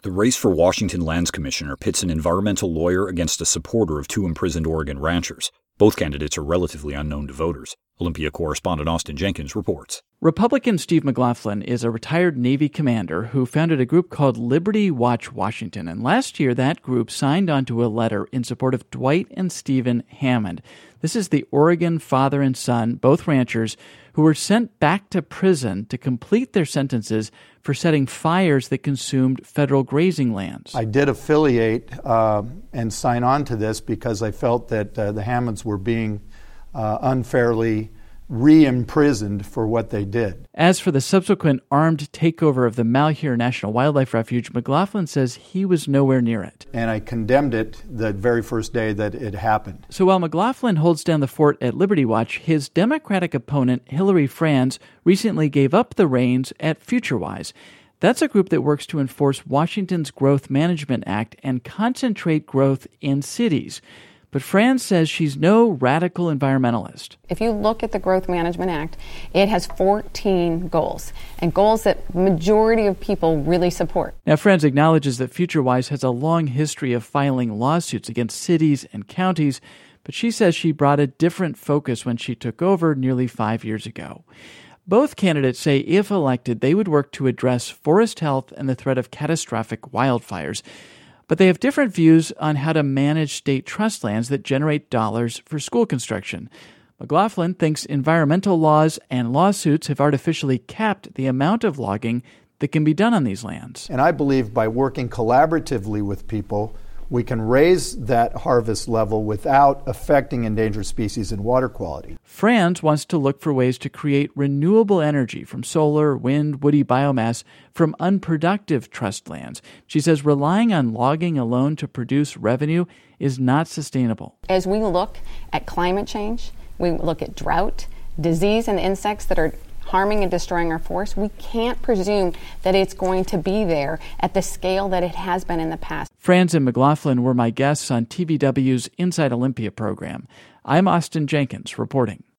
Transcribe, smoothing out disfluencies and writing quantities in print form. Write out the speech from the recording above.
The race for Washington Lands Commissioner pits an environmental lawyer against a supporter of two imprisoned Oregon ranchers. Both candidates are relatively unknown to voters. Olympia correspondent Austin Jenkins reports. Republican Steve McLaughlin is a retired Navy commander who founded a group called Liberty Watch Washington. And last year, that group signed onto a letter in support of Dwight and Stephen Hammond. This is the Oregon father and son, both ranchers, who were sent back to prison to complete their sentences for setting fires that consumed federal grazing lands. I did affiliate and sign on to this because I felt that the Hammonds were being unfairly re-imprisoned for what they did. As for the subsequent armed takeover of the Malheur National Wildlife Refuge, McLaughlin says he was nowhere near it. And I condemned it the very first day that it happened. So while McLaughlin holds down the fort at Liberty Watch, his Democratic opponent, Hillary Franz, recently gave up the reins at FutureWise. That's a group that works to enforce Washington's Growth Management Act and concentrate growth in cities. But Franz says she's no radical environmentalist. If you look at the Growth Management Act, it has 14 goals, and goals that the majority of people really support. Now, Franz acknowledges that FutureWise has a long history of filing lawsuits against cities and counties, but she says she brought a different focus when she took over nearly 5 years ago. Both candidates say if elected, they would work to address forest health and the threat of catastrophic wildfires. But they have different views on how to manage state trust lands that generate dollars for school construction. McLaughlin thinks environmental laws and lawsuits have artificially capped the amount of logging that can be done on these lands. And I believe by working collaboratively with people, we can raise that harvest level without affecting endangered species and water quality. Franz wants to look for ways to create renewable energy from solar, wind, woody biomass from unproductive trust lands. She says relying on logging alone to produce revenue is not sustainable. As we look at climate change, we look at drought, disease, and insects that are harming and destroying our forests, we can't presume that it's going to be there at the scale that it has been in the past. Franz and McLaughlin were my guests on TVW's Inside Olympia program. I'm Austin Jenkins reporting.